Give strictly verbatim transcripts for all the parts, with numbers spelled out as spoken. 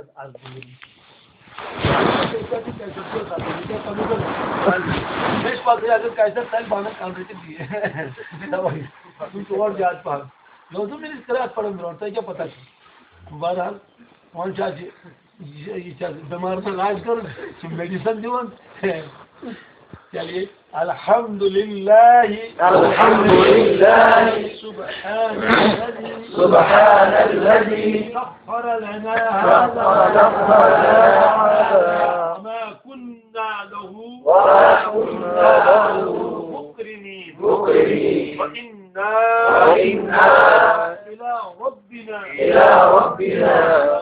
العظيم. مش فاضي اگر کیسا تل بانا کانٹریکٹ دی ہے تو تو اور یاد پا لازم نہیں کرا پڑھن رہتا ہے کیا پتہ ہے بہرحال کون سا یہ بیمار کا علاج کر میڈیسن دیون. چلیے الحمدللہ الحمدللہ سبحان الذي سبحان الذي سخر لنا هذا وما كنا له وما كنا له مقرنين مقرنين وإنا وإنا إلى ربنا إلى ربنا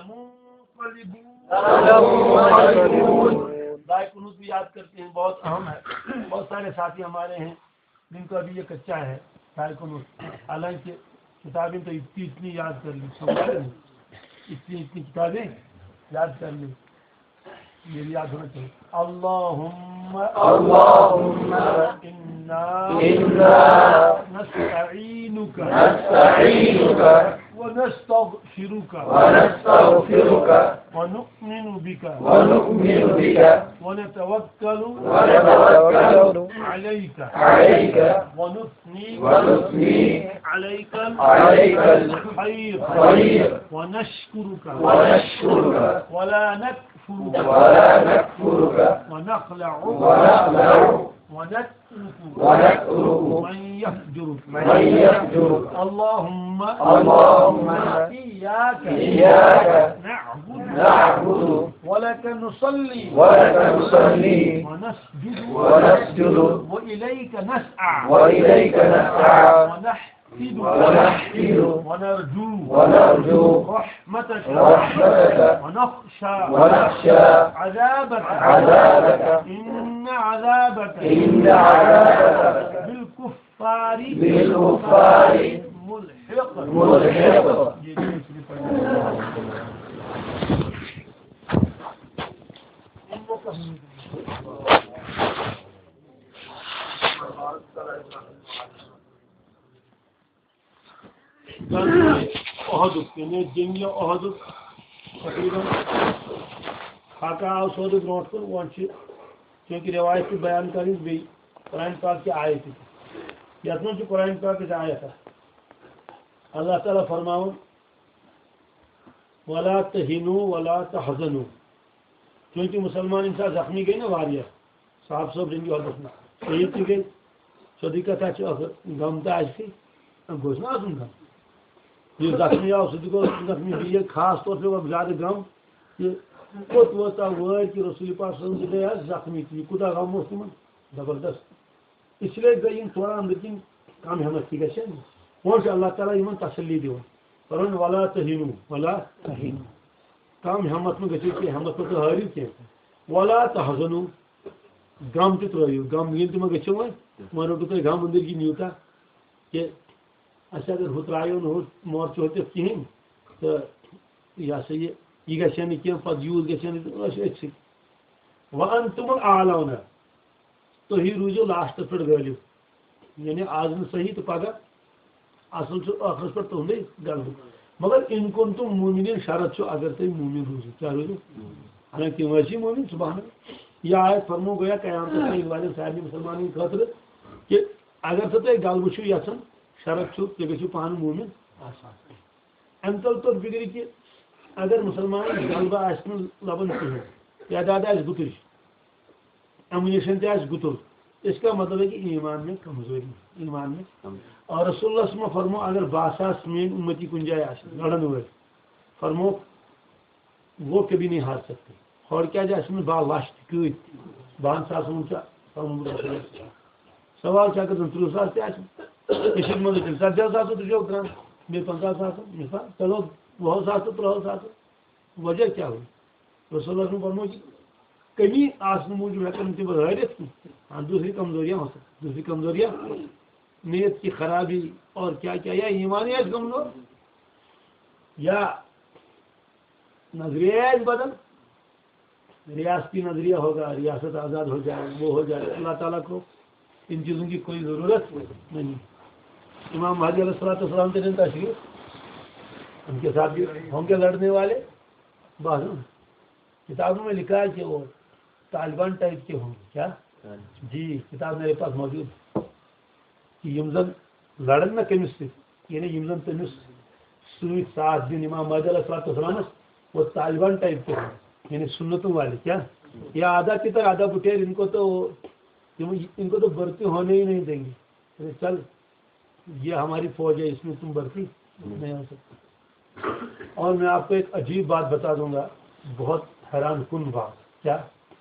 منقلبون. دائیں قنوت بھی یاد کرتے ہیں, بہت اہم ہے. بہت سارے ساتھی ہمارے ہیں جن کو ابھی یہ کچا ہے دائیں قنوت, حالانکہ کتابیں تو اتنی اتنی یاد کر لی, سمجھا نہیں اتنی اتنی کتابیں یاد کر لی, یہ بھی یاد ہونا چاہیے. اللہم اللہم انا نستعینک نستعینک ونستغفرك ونستغفرك ونؤمن بك ونؤمن بك ونتوكل ونتوكل عليك عليك ونثني ونثني عليك عليك الخير ونشكرك ونشكرك ولا نكفرك ولا نكفرك ونخلع ونخلع ونترك ونترك من يهجرك من يهجرك. اللهم اللهم إياك إياك نعبد نعبد ولك نصلي ولك نصلي ونسجد ونسجد وإليك نسعى وإليك نسعى ونحفد ونحفد ونرجو ونرجو رحمتك رحمتك ونخشى ونخشى عذابك عذابك إن عذابك إن عذابك بالكفار بالكفار ملحق ملحق. احد یعنی جنگ احد تقریباً خاکہ آو سود برونٹ کن ون چونکہ روایت بیان کریں بی قرآن پاک کی آیت یتھ من قرآن پاک کی آیت اللہ تعالیٰ فرماؤن ولا تہنوا ولا تحزنوا. چونکہ مسلمان انسان زخمی گئی نا واریہ صاحب صاحب جنگی حدث نا شہید تھی گئی سودی کتھا غم تو آئی گوس نا آسن غم یہ زخمی آو سہ گو زخمی یہ خاص طور پہ زیادہ غم یہ کوت ووتا وٲر کہ رسول پاک صلی اللہ علیہ وسلم گٔے زخمی تھی کوتاہ غم اوس تمن زبردست. اس لیے گئی یم تھوڑا اندر کن کم ہمت تھی گژھِ وۄنۍ چھُ اللہ تعالیٰ یمن تسلی دِوان پرن ولا تہینو ولا تہینو کم ہمت مہ گژھِو کینٛہہ ہمت مہ ہٲرِو کینٛہہ ولا تحزنو غم تہِ ترٲیِو غم ییٚلہِ تہِ مہ گژھِو وۄنۍ وۄنۍ روٚٹوٕ تۄہہِ غم أنٛدٕرۍ کِنۍ یوٗتاہ کہِ اَسہِ اگر ہُہ ترٛایو نہٕ ہُہ مورچہٕ ہوٚتِتھ کِہیٖنۍ تہٕ یہِ ہسا یہِ یہ گژھِ نہٕ کینٛہہ پتہٕ یوٗت گژھِ نہٕ أسۍ أتھۍ سٕے وانتم الاعلون تُہی روٗزِو لاسٹس پٮ۪ٹھ غٲلِب یعنی آز نہٕ صحیح تہٕ پگاہ اصل چھُ ٲخرس پٮ۪ٹھ تُہُنٛدُے غلبہٕ مگر ان کنتم مومنین شرط چھُ اگر تُہۍ مومن روٗزِو کیٛاہ روٗزِو حالانکہِ تِم ٲسی مومن سبحان یہِ آیت فرمو گویا قیامتس تام والٮ۪ن سارنٕے مُسلمانن خٲطرٕ کہِ اگر سا تُہۍ غلبہٕ چھُو یژھان شرط چھُ تُہۍ گٔژھِو پانہٕ مومن آسان اَمہِ تل توٚر فِکرِ کہِ اگر مسلمان غلبہ آسہِ نہٕ لبان کِہیٖنۍ تعداد آسہِ گُتٕج ایمونیشن تہِ آسہِ گُتُل اس کا مطلب ہے کہ ایمان میں کمزوری ایمان میں اور رسول اللہ صلی اللہ علیہ وسلم فرمو اگر باساس مین امتی کن جائے آسے لڑن ہوئے فرمو وہ کبھی نہیں ہار سکتے اور کیا جائے اس میں با لاشت کیوں بان ساس اونچا سوال کیا کرتے ہیں ترو ساس تے آسے کسی مدد تل ساتھ جاؤ ساتھ تو جو اتران میں پنچا ساس مثال چلو وہ ساس تو ترہو ساس وجہ کیا ہوئی رسول اللہ صلی اللہ علیہ وسلم فرمو کہ کمی آسن موجود ہیکن تم ہٲرِتھ ہاں دوسری کمزوریاں ہو سکتی دوسری کمزوریاں نیت کی خرابی اور کیا کیا یا ایمانی ہے کمزور یا نظریہ ہے بدل ریاستی نظریہ ہوگا ریاست آزاد ہو جائے وہ ہو جائے اللہ تعالیٰ کو ان چیزوں کی کوئی ضرورت نہیں. امام مہدی علیہ الصلوۃ والسلام کے دن تشریف ان کے ساتھ بھی ہوں گے لڑنے والے بعض کتابوں میں لکھا ہے کہ وہ طالبان ٹائپ کے ہوں گے. کیا جی کتاب میرے پاس موجود کہ یم زن لڑن نا کمس یعنی یم زن تمس ست ساتھ دن امام مہدی علیہ الصلوۃ والسلام وہ طالبان ٹائپ کے ہوں یعنی سنتوں والے. کیا یہ آدھا کتر آدھا بٹیر ان کو تو ان کو تو بھرتی ہونے ہی نہیں دیں گے. چل یہ ہماری فوج ہے اس میں تم بھرتی نہیں ہو سکتی. اور میں آپ کو ایک عجیب بات بتا دوں گا بہت حیران کن بات. کیا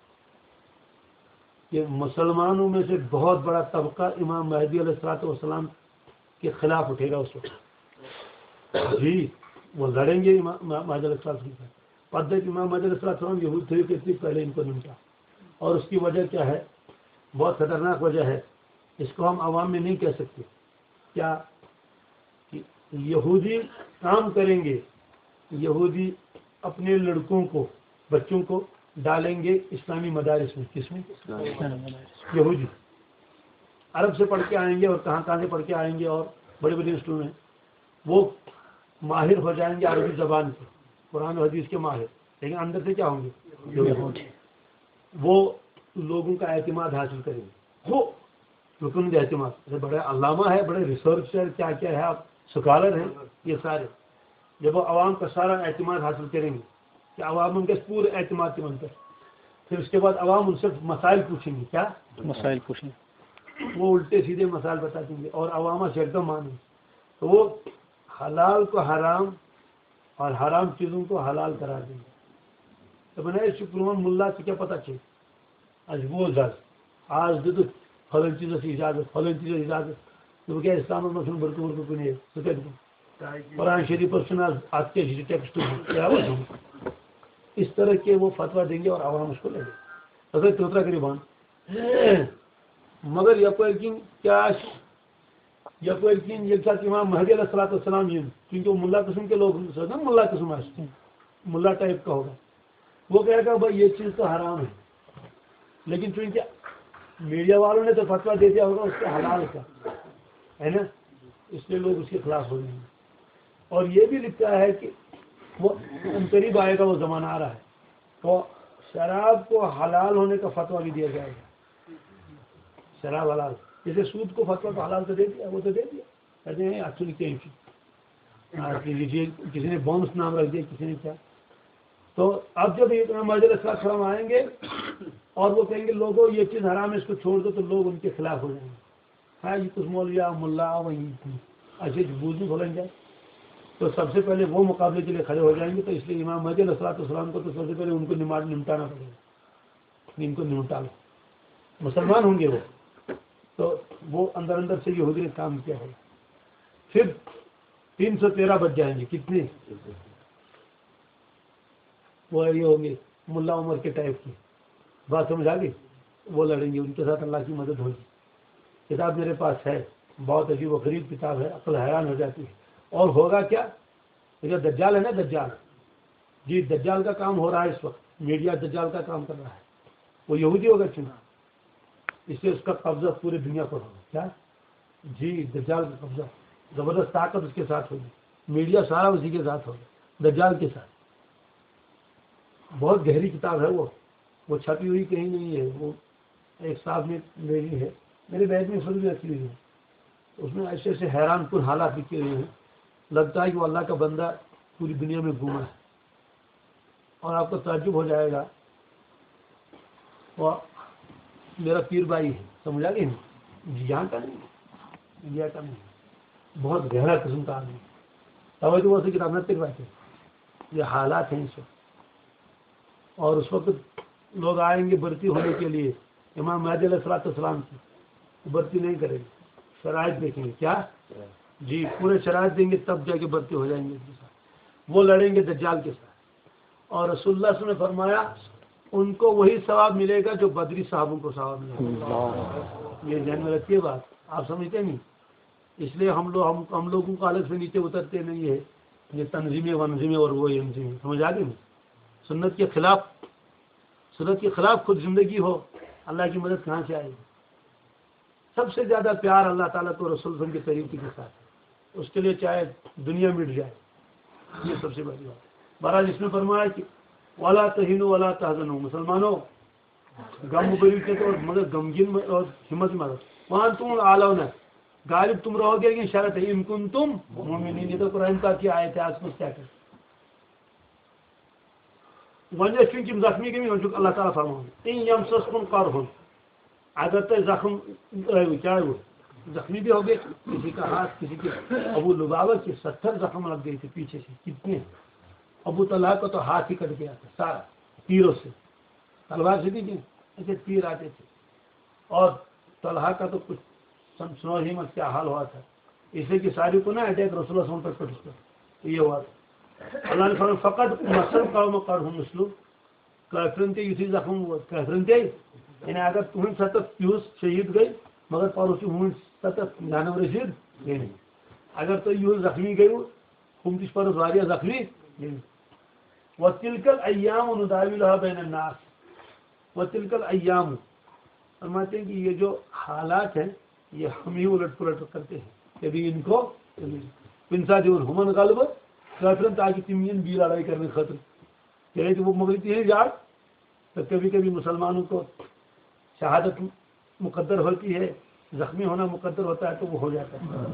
کہ مسلمانوں میں سے بہت بڑا طبقہ امام مہدی علیہ الصلوۃ والسلام کے خلاف اٹھے گا اس وقت. جی وہ لڑیں گے امام مہدی علیہ السلام کے. پدت امام مہدی علیہ السلام یہود تھے کہ پہلے ان کو نمٹا. اور اس کی وجہ کیا ہے؟ بہت خطرناک وجہ ہے. اس کو ہم عوام میں نہیں کہہ سکتے. کیا کہ یہودی کام کریں گے، یہودی اپنے لڑکوں کو بچوں کو ڈالیں گے اسلامی مدارس میں. کس میں؟ یہودی عرب سے پڑھ کے آئیں گے اور کہاں کہاں سے پڑھ کے آئیں گے اور بڑے بڑے انسٹیٹیوٹ میں وہ ماہر ہو جائیں گے عربی زبان کے، قرآن و حدیث کے ماہر، لیکن اندر سے کیا ہوں گے؟ وہ لوگوں کا اعتماد حاصل کریں گے. وہ رکن اعتماد بڑے علامہ ہے، بڑے ریسرچر، کیا کیا ہے، آپ سکالر ہیں یہ سارے. جب وہ عوام کا سارا اعتماد حاصل کریں گے کہ عوام ان کے پورے اعتماد کے منتر، پھر اس کے بعد عوام ان سے مسائل پوچھیں گے. کیا مسائل پوچھیں گے؟ وہ الٹے سیدھے مسائل بتا دیں گے اور عوامہ سے ایک دم مانیں گے. تو وہ حلال کو حرام اور حرام چیزوں کو حلال کرا دیں گے. تو میں نے شکرمان ملا سے کیا پتا چل آج وہ زد آج دے تو فلن چیزوں سے اجازت فلن چیزوں اجازت تو کیا اسلام میں سن برکو برکو کو نہیں قرآن شریف پر سنا آج کے ٹیکسٹ کیا اس طرح کے وہ فتویٰ دیں گے اور عوام اس کو لے گے. اگر توترا قریبان مگر یپرکن کیا یپرکن یہ امام مہدی علیہ الصلوۃ والسلام یہ کیونکہ وہ ملا قسم کے لوگ نا ملا قسم آتے ملا ٹائپ کا ہوگا. وہ کہے گا بھائی یہ چیز تو حرام ہے، لیکن چونکہ میڈیا والوں نے تو فتویٰ دے دیا ہوگا اس کے حلال کا ہے نا، اس لیے لوگ اس کے خلاف ہو جائیں گے. اور یہ بھی لکھتا ہے کہ وہ قریب آئے گا وہ زمانہ آ رہا ہے تو شراب کو حلال ہونے کا فتویٰ بھی دیا جائے گا. شراب حلال جیسے سود کو فتویٰ تو حلال تو دے دیا، وہ تو دے دیا کہتے ہیں ایکچولی کیا کسی نے بونس نام رکھ دیا کسی نے کیا. تو اب جب امام مہدی علیہ السلام آئیں گے اور وہ کہیں گے لوگوں یہ چیز حرام ہے اس کو چھوڑ دو، تو لوگ ان کے خلاف ہو جائیں گے. ہاں یہ کچھ مولیا ملا وہیں ایسے بوجھ بولیں گے تو سب سے پہلے وہ مقابلے کے لیے کھڑے ہو جائیں گے. تو اس لیے امام مہدی علیہ الصلوۃ والسلام کو تو سب سے پہلے ان کو نمٹانا پڑے گا. ان کو نمٹا لو، مسلمان ہوں گے وہ تو وہ اندر اندر سے یہودی نے کام کیا ہے. پھر تین سو تیرہ بچ جائیں گے. کتنے؟ وہ یہ ہوں گے ملا عمر کے ٹائپ کی بات سمجھ آ گئی. وہ لڑیں گے، ان کے ساتھ اللہ کی مدد ہوگی. کتاب میرے پاس ہے، بہت عجیب و غریب کتاب ہے، عقل حیران ہو جاتی ہے. اور ہوگا کیا؟ جو دجال ہے نا دجال، جی دجال کا کام ہو رہا ہے اس وقت، میڈیا دجال کا کام کر رہا ہے. وہ یہودی ہوگا چنا، اس سے اس کا قبضہ پوری دنیا پر ہوگا. کیا جی دجال کا قبضہ زبردست طاقت اس کے ساتھ ہوگی، میڈیا سارا اسی کے ساتھ ہوگا دجال کے ساتھ. بہت گہری کتاب ہے وہ وہ چھپی ہوئی کہیں نہیں ہے. وہ ایک صاحب نے میری ہے، میرے بیگ میں فل بھی رکھی ہوئی ہے. اس میں ایسے ایسے حیران کن حالات لکھے ہوئے ہیں، لگتا ہے کہ وہ اللہ کا بندہ پوری دنیا میں گھوما ہے. اور آپ کو تعجب ہو جائے گا وہ میرا پیر بھائی ہے، سمجھا گے نہیں یہاں کا نہیں انڈیا کا نہیں، بہت گہرا قسم کا آدمی. توجہ وہ سے کتاب نہ باتیں یہ حالات ہیں اس وقت. اور اس وقت لوگ آئیں گے بھرتی ہونے کے لیے امام مہدی علیہ الصلوۃ والسلام کی، بھرتی نہیں کریں گے، شرائط دیکھیں گے. کیا جی پورے شرائط دیں گے تب جا کے بھرتی ہو جائیں گے. ان کے ساتھ وہ لڑیں گے دجال کے ساتھ. اور رسول اللہ صلی اللہ علیہ وسلم نے فرمایا ان کو وہی ثواب ملے گا جو بدری صحابوں کو ثواب ملے گا. یہ ذہن میں رکھیے بات، آپ سمجھتے نہیں. اس لیے ہم لوگ ہم ہم لوگوں کو الگ سے نیچے اترتے نہیں ہے یہ تنظیمیں ونظیمیں اور وہ انظیمیں، سمجھ آ گئی. سنت کے خلاف سنت کے خلاف خود زندگی ہو، اللہ کی مدد کہاں سے آئے گی. سب سے زیادہ پیار اللہ تعالیٰ کو رسول صلی اللہ علیہ وسلم کے طریقے کے ساتھ ہے. اس کے لیے چاہے دنیا مٹ جائے، یہ سب سے بڑی بات ہے. بہرحال اس میں فرمایا کہ ولا تہینوا ولا تحزنوا مسلمانوں غم بریو کے تو مگر غمگین اور ہمت مت وہاں تم اعلون غالب تم رہو گے لیکن شرط ہے ان کنتم مومنین یہ تو قرآن پاک کی آیت ہے آج کچھ کیا کر ون چونکہ زخمی گئی ون اللہ تعالیٰ فرمان ان یمسس کن قرحن اگر تو زخم کیا وہ زخمی بھی ہو گئے کسی کا ہاتھ کسی کے ابو لبابہ کے ستر زخم لگ گئے تھے پیچھے سے کتنے ابو طلحہ کا تو ہاتھ ہی کٹ گیا تھا سارا تیروں سے تلوار سے بھی ایسے تیر آتے تھے اور طلحہ کا تو کچھ سنو ہی مت کیا حال ہوا تھا اسے کہ ساری کو نا اٹیک رسول اللہ پر کٹ اس کا یہ ہوا تھا اللہ نے فرمایا فقط مسل قوم قرحن مسلو کافرن تے یتھی زخم ہوا کافرن تے یعنی اگر تم ستت یوس شہید گئی مگر پروس ہوں ستت جانور رسید نہیں اگر تو یوس زخمی گئی ہم تش پر واریہ زخمی نہیں وتلك الايام نداولها بين الناس وتلك الايام فرماتے ہیں کہ یہ جو حالات ہیں یہ ہم ہی الٹ پلٹ کرتے ہیں کبھی ان کو انسا جو ہمن غالب کافرن تاکہ تمین بھی لڑائی کرنے خاطر چاہے تو وہ مغربی ہیں جاڑ تو کبھی کبھی مسلمانوں کو شہادت مقدر ہوتی ہے زخمی ہونا مقدر ہوتا ہے تو وہ ہو جاتا ہے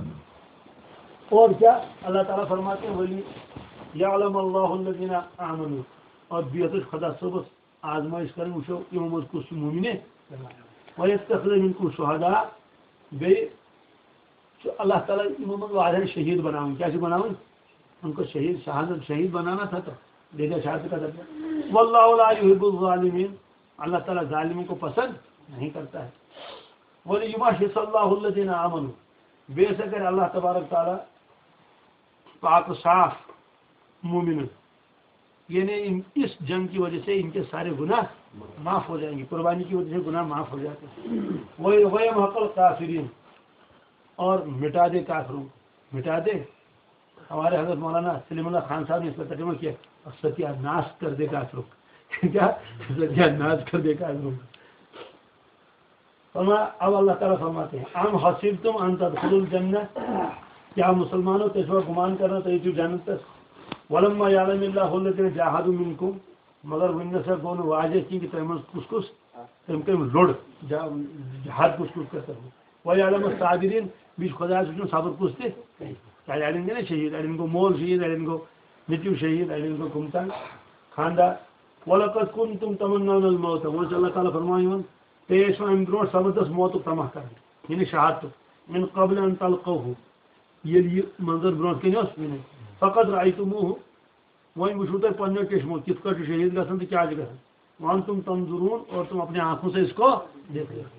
اور کیا اللہ تعالیٰ فرماتے ہیں ولی یعلم اللہ الذین آمنوا اور بیتش خدا صبح آزمائش کریں وشو یوم از کس مومنے ویتخذ منکم شہداء بے اللہ تعالیٰ امام واضح شہید بناؤں کیا سے بناؤں ان کو شہید شہادت شہید بنانا تھا تو دے دیا شہادت کا درجہ واللہ لا یحب الظالمین اللہ تعالیٰ ظالموں کو پسند نہیں کرتا ہے ولیمحص اللہ الذین آمنوا بے شکر اللہ تبارک تعالیٰ پاک صاف مومن یعنی اس جنگ کی وجہ سے ان کے سارے گناہ معاف ہو جائیں گے قربانی کی وجہ سے گناہ معاف ہو جاتے ہیں وَيَمْحَقَ الْكَافِرِينَ اور مٹا دے کافروں مٹا دے ہمارے حضرت مولانا سلیم اللہ خان صاحب نے اس کا ترجمہ کیا اور ستیہ ناش کر دے کافروں کیا ستیہ ناش کر دے کافروں فرمایا اب اللہ تعالیٰ فرماتے ہیں ام حسبتم ان تدخلوا الجنہ کیا مسلمانوں تجھو گمان کرنا تو یہ جنت تک ولما یعلم اللہ الذین جاہدوا منکم مگر ون سے گون واجہ کی کہ تم کس کس تم کم لڑ جہاد کس کس کرتا ہوں وہ یعلم الصابرین بیچ خدا سے صبر کس تھے چاہے علم کے نا شہید علم کو مول شہید علم کو نتیو شہید علم کو گمتا خاندار ولقد کنتم تمنون الموت وہ اللہ تعالیٰ فرمائے پیش ام برو سبدس موت تمہ کر یعنی شہادت من قبل ان تلقوه یہ منظر برو کن فقط رأيتموه وہیں وچھو تک پنو چشمو کت کٹ شہید گھن تو کیا گھن وہاں تم تنظرون اور تم اپنے آنکھوں سے اس کو دیکھ رہے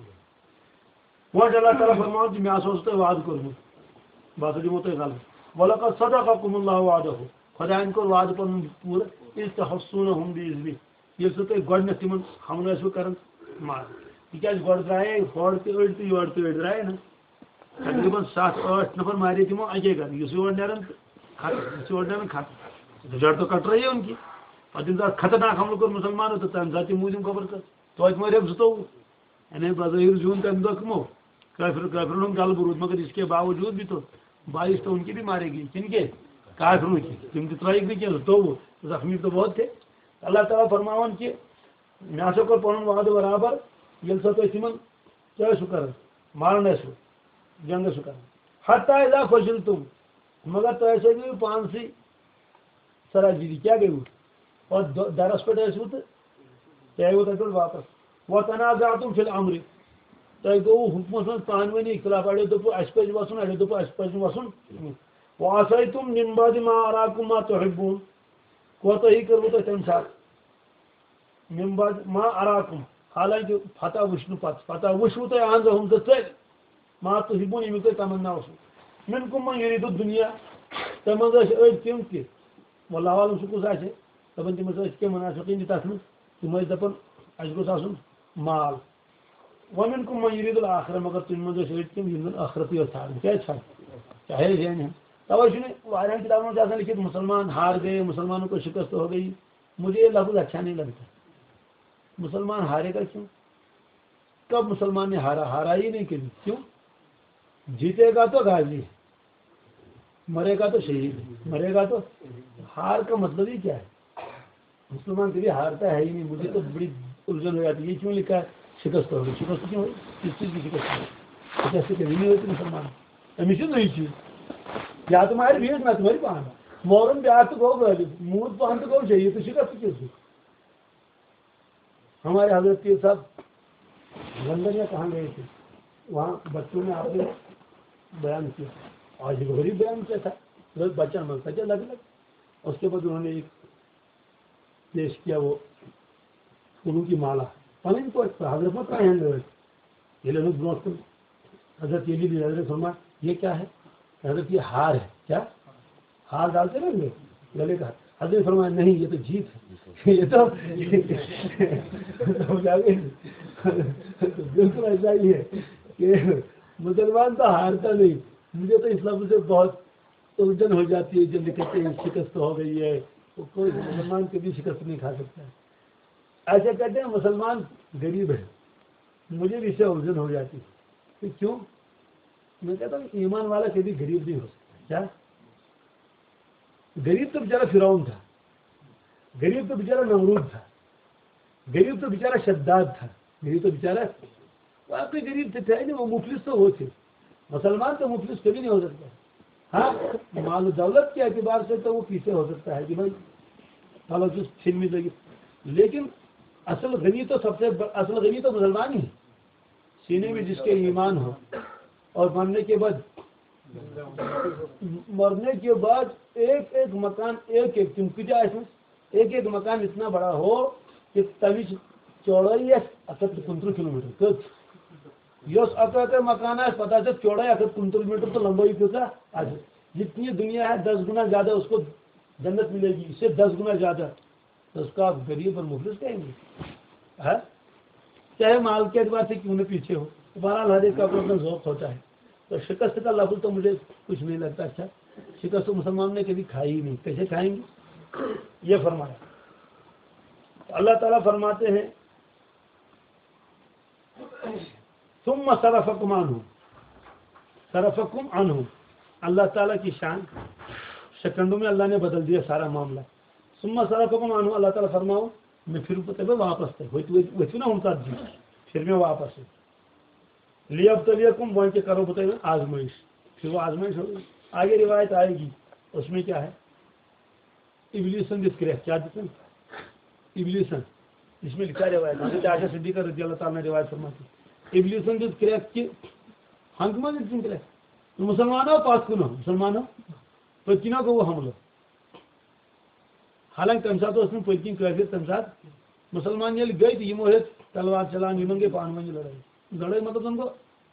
وہ اللہ تعالیٰ فرماؤ کہ میں سوچتا ہے وعد کروں بات دمو تو غلط ولقد صدقكم الله وعده خدا ان کو وعد پن پورا اس تحسونهم باذن یہ سو تو گڈ تم ہم نے سو کرن مار تکیاز گڈ درائے فوڑ تے اڑ تے یور تے درائے نا تقریباً سات آٹھ نفر مارے تمو اگے کر یہ سو نیرن ژور نیرن کھت جڑ تو کٹ رہی ہے ان کی اور دن خطرناک حملہ کر مسلمانوں تو تم ذاتی موجود خبر کر تو مارے زتو یعنی بظاہر جون تم دہ کمو کافر کافروں گل برود مگر اس کے باوجود بھی تو بائیس تو ان کی بھی مارے گئی کن کے کافروں کی تم تو ترائی بھی کیا تو زخمی تو بہت تھے اللہ تعالیٰ فرماون کہ مے ہسا کور پن وعدہ برابر یل سا تھی تمن کیا سو کر مارنے سو جنگ سو کر حتی اذا فشلتم مگر تو ایسے بھی پانسی سرا جی کیا گئی اور درس پہ ایسے تو چاہے وہ تک واپس وہ تنازعتم فی الامر تہ گو حکمس من پانونی اختلاف اڑو دپ اس پہ وسن اڑو دپ اس پہ وسن وعصیتم من بعد ما اراکم ما تحبون کوتا ہی کرو تو تم ساتھ من بعد ما اراکم حالانکہ فتح وشنو پت فتح وشو تو آن ہم تو ما تحبون امی کوئی تمنا وسو منکم من یرید الدنیا تم اڑ تم تہ واللہ عالم سہ کس آسہ دپان تم کی منافقین تک تم دپان اس گوس آسن مال ومنکم من یرید الاخرہ مگر تم من اڑ تم یم آخرت یوت ژھانڈن کیا ژھانڈ چاہے زین توے چھ واریاہن کتابوں میں آسان لکھت مسلمان ہار گئے مسلمانوں کو شکست ہو گئی مجھے یہ لفظ اچھا نہیں لگتا مسلمان ہارے گا کیوں کب مسلمان نے ہارا ہارا ہی نہیں کبھی کیوں جیتے گا تو غازی مرے گا تو شہید مرے گا تو ہار کا مطلب ہی کیا ہے مسلمان کبھی ہارتا ہے ہی نہیں. مجھے تو بڑی الجھن ہو جاتی ہے. یہ کیوں لکھا ہے شکست ہوگی؟ شکست کیوں ہوئی؟ کس چیز کی شکست ہوئی؟ شکست کبھی نہیں ہوتی مسلمان. ہمیشہ نہیں چیز یا تمہاری بھیڑ نہ تمہاری پان مورن بیاہ تو گو غالب مور پان تو گو چاہیے تو شکست کیوں ہوئی؟ ہمارے حضرت پیر صاحب لندن یا کہاں گئے تھے, وہاں بچوں نے آپ نے بیان کیا, آج غریب بیان کیا تھا, بچہ مانگتا کیا الگ الگ. اس کے بعد انہوں نے ایک پیش کیا وہ پھولوں کی مالا پن کو حضرت مت یہ لوگ بروٹ حضرت یہ بھی حضرت فرما یہ کیا ہے؟ حضرت یہ ہار ہے. کیا ہار ڈالتے نا گلے کا؟ حضرت فرمایا نہیں یہ تو جیت ہے. یہ تو بالکل ایسا ہی ہے کہ مسلمان تو ہارتا نہیں. مجھے تو اس لفظ سے بہت الجھن ہو جاتی ہے جب کہتے ہیں شکست ہو گئی ہے. تو کوئی مسلمان کبھی شکست نہیں کھا سکتا ہے. ایسے کہتے ہیں مسلمان غریب ہے, مجھے بھی اس سے الجھن ہو جاتی ہے. کہ کیوں؟ میں کہتا ہوں ایمان والا کبھی غریب نہیں ہو سکتا. کیا غریب تو بیچارہ فرعون تھا, غریب تو بیچارہ نمرود تھا, غریب تو بیچارہ شداد تھا, غریب تو بیچارہ واقعی غریب تھے تھے نہیں. وہ مفلس تو وہ تھے. مسلمان تو مفلس کبھی نہیں ہو سکتا. ہاں مال و دولت کے اعتبار سے تو وہ پیچھے ہو سکتا ہے کہ بھائی چلو جس چھن میں لگی, لیکن اصل غنی تو سب سے اصل غنی تو مسلمان ہی ہے. سینے میں جس کے ایمان ہو اور مرنے کے بعد مرنے کے بعد ایک ایک مکان ایک ایک چمکجا ایک ایک مکان اتنا بڑا ہو کہ تبھی چوڑائی ہے اکت کنتر کلو میٹر یس اکت مکان ہے پتہ سے چوڑائی اکت کنتر میٹر تو لمبائی کیسا آج جتنی دنیا ہے دس گنا زیادہ اس کو جنت ملے گی, اس سے دس گنا زیادہ. تو اس کو آپ غریب اور مفلس کہیں گے, چاہے مال کے اعتبار سے کیوں نہ پیچھے ہو. بہرحال ہر ایک کا اپنا اپنا ذوق ہوتا ہے. تو شکست کا لفظ تو مجھے کچھ نہیں لگتا اچھا. شکست تو مسلمان نے کبھی کھائی ہی نہیں, کیسے کھائیں گے؟ یہ فرمایا. اللہ تعالیٰ فرماتے ہیں ثم صرفکم عنہ, صرفکم عنہ, اللہ تعالیٰ کی شان سیکنڈوں میں اللہ نے بدل دیا سارا معاملہ. ثم صرفکم عنہ, اللہ تعالیٰ فرماؤ میں پھر پتہ واپس تھے وہی نا ہم جی پھر میں واپس ہے لیبتلیکم وہاں کے کرو بتائے آزمائش. پھر وہ آزمائش ہوگی. آگے روایت آئے گی, اس میں کیا ہے ابلیسن دس کرے کیا دیتے ہیں ابلیسن, اس میں لکھا روایت حضرت عائشہ صدیقہ رضی اللہ تعالیٰ نے روایت فرماتی ابلیسن دس کرے کہ ہنگ من دس کرے مسلمان ہو پاس کن ہو مسلمان ہو پتنا کو وہ حملہ. حالانکہ تمہ سات اس میں پتکن کافر تمہ سات مسلمان یل گئی تو یہ تلوار چلان یہ گئی پان ون لڑائی لڑائی مطلب ان کو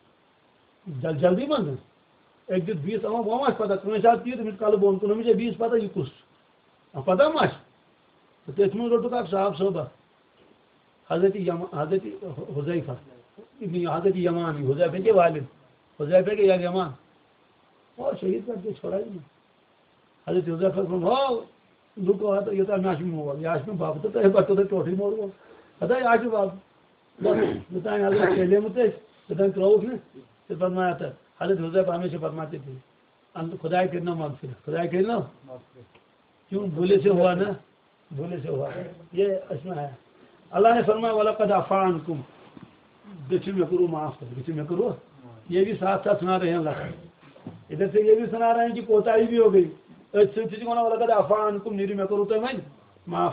جل جلدی من ایک دن بیس اما وہ ماش پتہ کم سات تیت تمہیں کل بون کن مجھے بیس پتہ یہ کس پتہ ماش تو تھی من روٹک اک صاحب صوبہ حضرت حضرت حذیفہ حضرت یمان حذیفہ کے والد حذیفہ کے یا یمان اور شہید کر کے چھوڑا ہی نہیں. حضرت حذیفہ کو ہو لوکو ہے تو یہ تو ناش میں ہوا یا میں باپ تو ہے بچوں تو ٹوٹی مور وہ پتہ ہے آج باپ بتائیں حضرت پہلے مت بتائیں کراؤ نے پھر فرمایا تھا حضرت حذیفہ ہمیشہ فرماتے تھے انت خدا کرنا مغفرت خدا کرنا کیوں بھولے سے ہوا نا بھولے سے ہوا. یہ اس میں ہے اللہ نے فرمایا وَلَقَدْ عَفَا عَنْكُمْ بچی میں کرو معاف کر بچی میں کرو. یہ بھی ساتھ ساتھ سنا رہے ہیں اللہ ادھر سے یہ بھی سنا رہے ہیں کہ کوتاہی بھی ہو گئی. وَلَقَدْ عَفَا عَنْكُمْ نیری میں کرو تو میں معاف.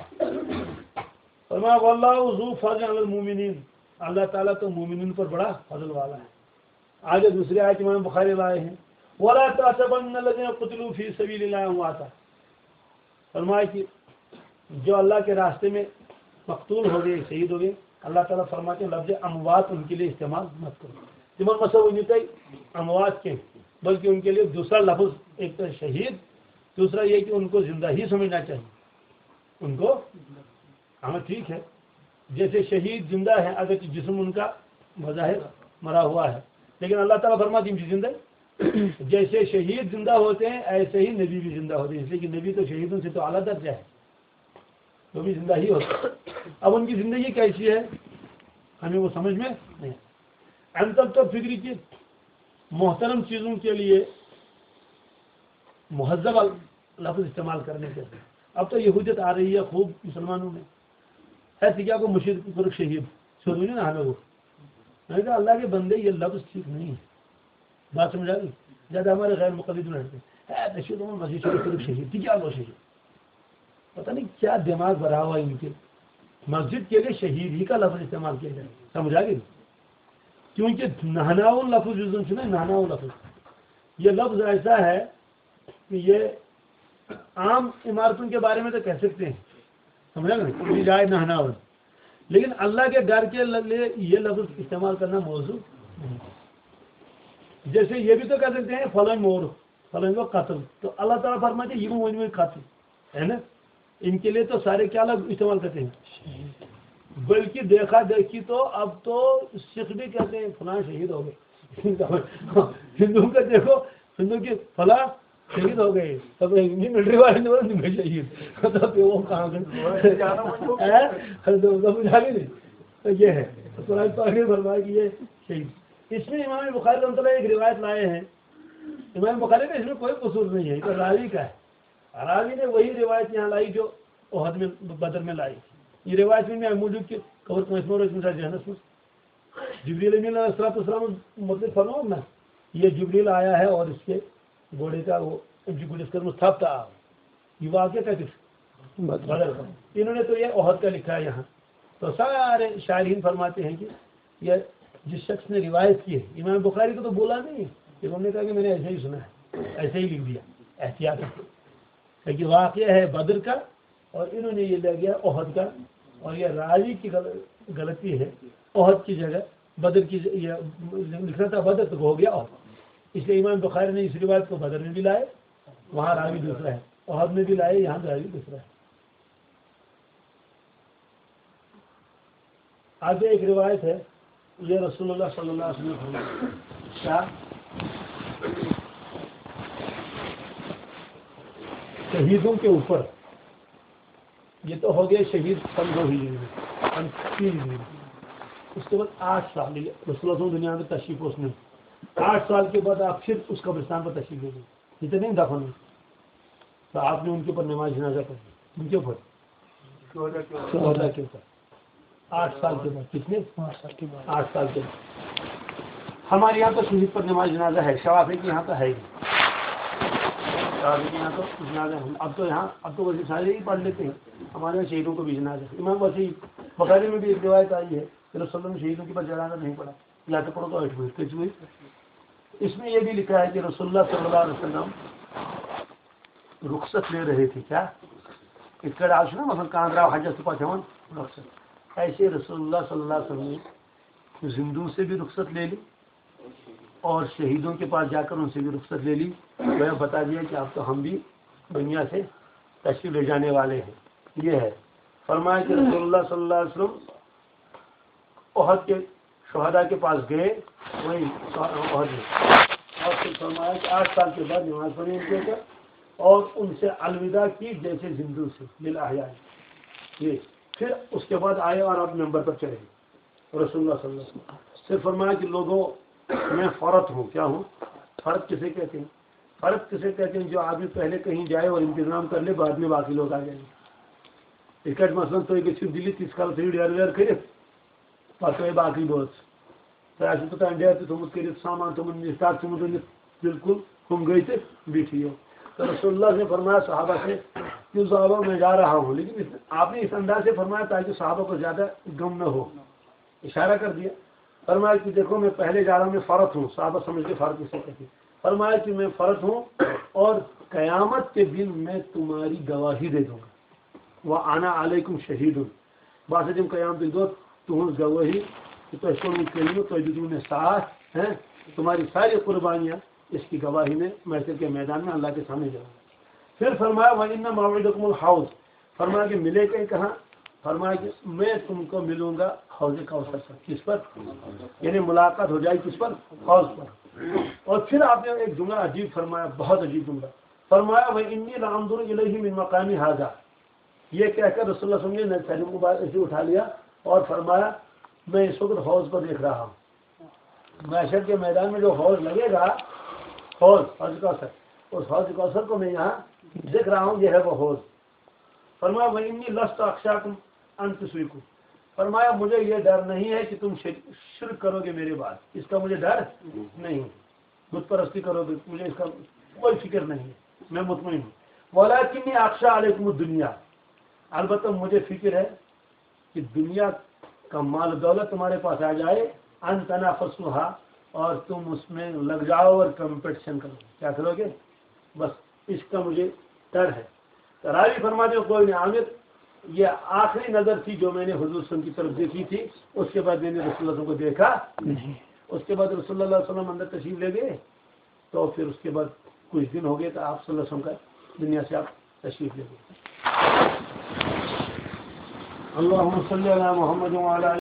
فرمایا وَاللَّهُ ذُو فَضْلٍ عَلَى الْمُؤْمِنِينَ, اللہ تعالیٰ تو مومنین پر بڑا فضل والا ہے. آگے دوسری آیت امام بخاری لائے ہیں وَلَا تَحْسَبَنَّ الَّذِينَ قُتِلُوا فِي سَبِيلِ اللَّهِ أَمْوَاتًا, فرمایا کہ جو اللہ کے راستے میں مقتول ہو گئے شہید ہو گئے اللہ تعالیٰ فرماتے ہیں لفظ اموات ان کے لیے استعمال مت کرو. جمع مسئلہ اموات کے بلکہ ان کے لیے دوسرا لفظ ایک تو شہید, دوسرا یہ کہ ان کو زندہ ہی سمجھنا چاہیے. ان کو ہاں ٹھیک ہے جیسے شہید زندہ ہے اگر جسم ان کا بظاہر مرا ہوا ہے, لیکن اللہ تعالیٰ فرماتے ہیں زندہ جیسے شہید زندہ ہوتے ہیں ایسے ہی نبی بھی زندہ ہوتے ہیں, اس لیے کہ نبی تو شہیدوں سے تو اعلیٰ درجہ ہے, تو بھی زندہ ہی ہوتے. اب ان کی زندگی کیسی ہے ہمیں وہ سمجھ میں نہیں. ہم تب تو فکری کی محترم چیزوں کے لیے مہذب لفظ استعمال کرنے کے اب تو یہودیت آ رہی ہے خوب مسلمانوں میں، ایسے کیا کو مشرق پر شہید شروع نہیں نہ ہمیں وہ، میں نے کہا اللہ کے بندے یہ لفظ ٹھیک نہیں ہے، بات سمجھا گئی؟ زیادہ ہمارے غیر مقلد رہتے ہیں نشید میں مسجد شریف شہید تھی، کیا وہ شہید، پتہ نہیں کیا دماغ بھرا ہوا ان کے، مسجد کے لیے شہید ہی کا لفظ استعمال کیا جائے، سمجھا گئی؟ کیونکہ نہناؤ لفظ جو سنا نہناؤ لفظ یہ لفظ ایسا ہے کہ یہ عام عمارتوں کے بارے میں تو کہہ سکتے ہیں، سمجھا نا جائے نہناؤ، لیکن اللہ کے ڈر کے لیے یہ لفظ استعمال کرنا موضوع نہیں۔ جیسے یہ بھی تو کہہ سکتے ہیں فلاں مور فلاں کو قتل، تو اللہ تعالیٰ فرماتے ہیں یہ ون میں قتل ہے نا، ان کے لیے تو سارے کیا لفظ استعمال کرتے ہیں، بلکہ دیکھا دیکھی تو اب تو سکھ بھی کہتے ہیں فلاں شہید ہو گئے، ہندو کا دیکھو ہندو کی فلاں شہید ہو گئے، سب ملٹری والے نے بولا شہید، وہ کہاں گئے، یہ ہے فرمایا کہ یہ شہید۔ اس میں امام بخاری رحمۃ اللہ ایک روایت لائے ہیں، امام بخاری کا اس میں کوئی قصور نہیں ہے، یہ تو راوی کا ہے، راوی نے وہی روایت یہاں لائی جو احد میں بدر میں لائی، یہ روایت میں موجود کہ قبر کو مسمور اس میں جہنم میں جبریل امین علیہ السلام مطلب فرماؤ نا، یہ جبریل آیا ہے اور اس کے گھوڑے کا وہ جس کا مستحب تھا، یہ واقعہ کا کس بدر کا، انہوں نے تو یہ احد کا لکھا ہے یہاں، تو سارے شارحین فرماتے ہیں کہ یہ جس شخص نے روایت کی ہے، امام بخاری کو تو بولا نہیں ہے، انہوں نے کہا کہ میں نے ایسے ہی سنا ہے، ایسے ہی لکھ دیا احتیاط ہے کہ واقعہ ہے بدر کا اور انہوں نے یہ لے گیا احد کا، اور یہ راوی کی غلطی ہے، احد کی جگہ بدر کی لکھنا تھا بدر تو ہو گیا احد، اس لیے امام بخاری نے اس روایت کو بدر میں بھی لائے، وہاں راوی دوسرا ہے، احد میں بھی لائے، یہاں راوی دوسرا ہے۔ آگے ایک روایت ہے، یہ رسول اللہ صلی اللہ علیہ وسلم کیا شہیدوں کے اوپر، یہ تو ہو گیا شہید پندرہ ہجری میں تین ہجری، اس کے بعد آٹھ سال رسول اللہ صلی اللہ علیہ وسلم دنیا میں تشریف اس نے آٹھ سال کے بعد آپ پھر اس قبرستان پر تشریف لے گئے، اتنے نہیں دفن ہوئے، تو آپ نے ان کے اوپر نماز جنازہ پڑھی، ان کے اوپر چودہ کے اوپر آٹھ سال کے بعد، کتنے آٹھ سال کے بعد۔ ہمارے یہاں تو شہید پر نماز جنازہ ہے، شوافی کے یہاں تو ہے ہی، شوافی کے یہاں تو جنازہ ہے، اب تو یہاں اب تو ویسے سارے ہی پڑھ لیتے ہیں، ہمارے یہاں شہیدوں کو بھی جنازہ ہے۔ امام وسیع بخاری میں بھی ایک روایت آئی ہے کہ رسول اللہ نے شہیدوں کے پاس جنازہ نہیں پڑھا، یا تو پڑھو تو ایٹ ہوئی کچھ ہوئی۔ اس میں یہ بھی لکھا ہے کہ رسول اللہ صلی اللہ علیہ وسلم رخصت لے رہے تھے، کیا اس کا ڈال سنا مثلا کاندرا حجت پاس رخصت، ایسے رسول اللہ صلی اللہ علیہ وسلم نے زندوں سے بھی رخصت لے لی اور شہیدوں کے پاس جا کر ان سے بھی رخصت لے لی، وہ بتا دیا کہ اب تو ہم بھی دنیا سے تشریف لے جانے والے ہیں۔ یہ ہے فرمایا کہ رسول اللہ صلی اللہ علیہ وسلم احد کے شہداء کے پاس گئے، وہی احد میں، اور پھر فرمایا کہ آٹھ سال کے بعد نماز پڑھی ان کے اوپر اور ان سے الوداع کی جیسے زندوں سے للاحیاء، یہ پھر اس کے بعد آئے اور اب ممبر پر چڑھے رسول اللہ صلی اللہ علیہ وسلم، پھر فرمایا کہ لوگوں میں فرت ہوں، کیا ہوں فرت کسے کہتے ہیں، فرت کسے کہتے ہیں جو آدمی پہلے کہیں جائے اور انتظام کر لے بعد میں باقی لوگ آ جائیں گے، ٹکٹ مثلا تو ایک دلی تیس کال تھی ڈیر ویر کرے پتہ باقی بہت تو توتان ڈیر تھی تھومت کرت سامان تمن اسٹاک تھومت ؤنِتھ بالکل ہم گئی تھے بیٹھی ہو، تو رسول اللہ نے فرمایا صحابہ سے کہ صحابہ میں جا رہا ہوں، لیکن آپ نے اس انداز سے فرمایا تاکہ صحابہ کو زیادہ غم نہ ہو، اشارہ کر دیا، فرمایا کہ دیکھو میں پہلے جا رہا ہوں، میں فرت ہوں، صحابہ سمجھ کے فرت اسے کہتے ہیں، فرمایا کہ میں فرت ہوں اور قیامت کے دن میں تمہاری گواہی دے دوں گا، وَأَنَا عَلَيْكُمْ شَهِيدٌ، بات جب قیامت دو تہذ گواہی کہ تہ کوٚرمُت کلمہ تہ دیتوٕ مےٚ ساتھ ہیں، تمہاری ساری قربانیاں اس کی گواہی میں محشر کے میدان میں اللہ کے سامنے جاؤں گا۔ پھر فرمایا وَإِنَّ مَوْعِدَكُمُ الْحَوْض، فرمایا کہ ملے گئے کہاں، فرمایا کہ میں تم کو ملوں گا حوض کوثر پر، کس پر، یعنی ملاقات ہو جائے کس پر، حوض پر۔ اور پھر آپ نے ایک جملہ عجیب فرمایا، بہت عجیب جملہ فرمایا وَإِنِّي لَأَنظُرُ إِلَيْهِ مِن مَقَامِ هَذَا، یہ کہہ کر رسول اللہ صلی اللہ علیہ وسلم نے سینوں کو بات ایسے اٹھا لیا اور فرمایا میں اس وقت حوض کو دیکھ رہا ہوں، محشر کے میدان میں جو حوض لگے گا، حوض حوض کوثر، اس حوض کوثر کو میں یہاں دیکھ رہا ہوں، یہ ہے وہ حوض، فرمایا وَإِنِّي لَسْتُ أَخْشَاكُمْ أَن تُشْرِكُوا، فرمایا مجھے یہ ڈر نہیں ہے کہ تم شرک کرو گے میرے بعد، اس کا مجھے ڈر نہیں، بت پرستی کرو گے مجھے اس کا کوئی فکر نہیں ہے، میں مطمئن ہوں۔ وَلَكِنِّي أَخْشَىٰ عَلَيْكُمُ الدُّنْيَا، البتہ مجھے فکر ہے کہ دنیا کا مال دولت تمہارے پاس آ جائے، ان تنافسوها، اور تم اس میں لگ جاؤ اور کمپٹیشن کرو، کیا کرو گے، بس اس کا مجھے ڈر ہے۔ راوی فرماتے ہیں کوئی نہیں عامر، یہ آخری نظر تھی جو میں نے حضور صلی اللہ علیہ وسلم کی طرف دیکھی تھی، اس کے بعد میں نے رسول اللہ صلی اللہ علیہ وسلم کو دیکھا نہیں۔ اس کے بعد رسول اللہ علیہ وسلم اندر تشریف لے گئے، تو پھر اس کے بعد کچھ دن ہو گئے تو آپ صلی اللہ علیہ وسلم کا دنیا سے آپ تشریف لے گئے۔ اللہم صلی علی محمد وعلی